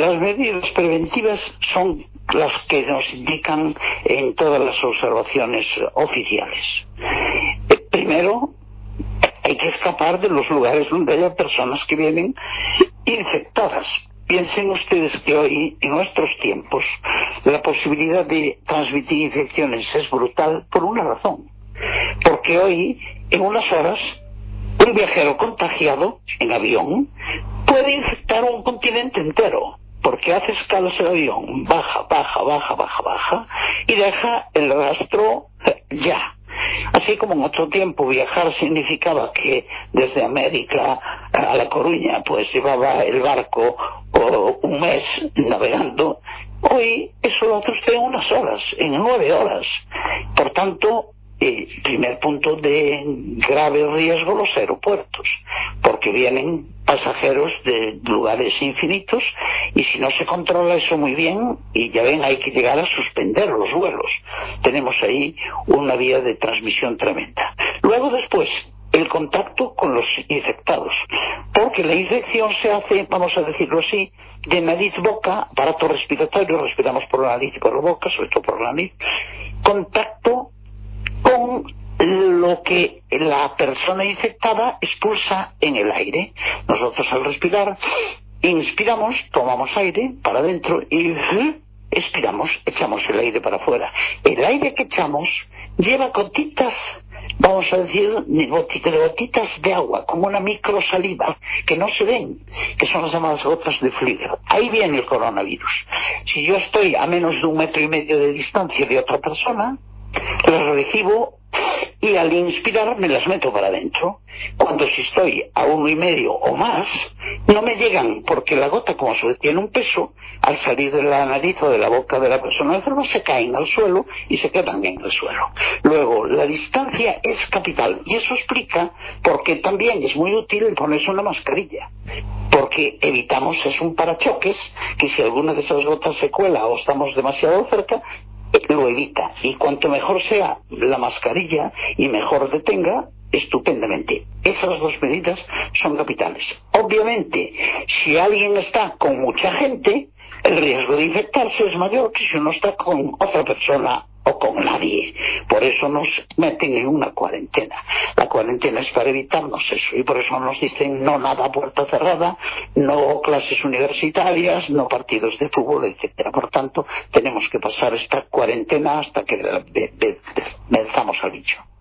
Las medidas preventivas son las que nos indican en todas las observaciones oficiales. Primero, hay que escapar de los lugares donde haya personas que vienen infectadas. Piensen ustedes que hoy, en nuestros tiempos, la posibilidad de transmitir infecciones es brutal por una razón. Porque hoy, en unas horas, un viajero contagiado en avión puede infectar un continente entero, porque hace escalas el avión, baja, y deja el rastro ya. Así como en otro tiempo viajar significaba que desde América a La Coruña pues llevaba el barco o un mes navegando, hoy eso lo hace usted en unas horas, en 9 horas. Por tanto, primer punto de grave riesgo, los aeropuertos, porque vienen pasajeros de lugares infinitos y si no se controla eso muy bien, y ya ven, hay que llegar a suspender los vuelos. Tenemos ahí una vía de transmisión tremenda. Luego, después, el contacto con los infectados, porque la infección se hace, vamos a decirlo así, de nariz-boca, aparato respiratorio, respiramos por la nariz y por la boca, sobre todo por la nariz, contacto con lo que la persona infectada expulsa en el aire. Nosotros al respirar, inspiramos, tomamos aire para adentro y expiramos, echamos el aire para afuera. El aire que echamos lleva gotitas, vamos a decir, gotitas de agua, como una microsaliva, que no se ven, que son las llamadas gotas de flúor. Ahí viene el coronavirus. Si yo estoy a menos de 1,5 metros de distancia de otra persona, las recibo y al inspirar me las meto para adentro. Cuando si estoy a 1,5 o más, no me llegan, porque la gota, como tiene un peso, al salir de la nariz o de la boca de la persona enferma, se caen al suelo y se quedan en el suelo. Luego, la distancia es capital, y eso explica por qué también es muy útil el ponerse una mascarilla, porque evitamos, es un parachoques, que si alguna de esas gotas se cuela o estamos demasiado cerca, lo evita, y cuanto mejor sea la mascarilla y mejor detenga, estupendamente. Esas dos medidas son capitales. Obviamente, si alguien está con mucha gente, el riesgo de infectarse es mayor que si uno está con otra persona o con nadie. Por eso nos meten en una cuarentena. La cuarentena es para evitarnos eso, y por eso nos dicen no nada a puerta cerrada, no clases universitarias, no partidos de fútbol, etcétera. Por tanto, tenemos que pasar esta cuarentena hasta que venzamos al bicho.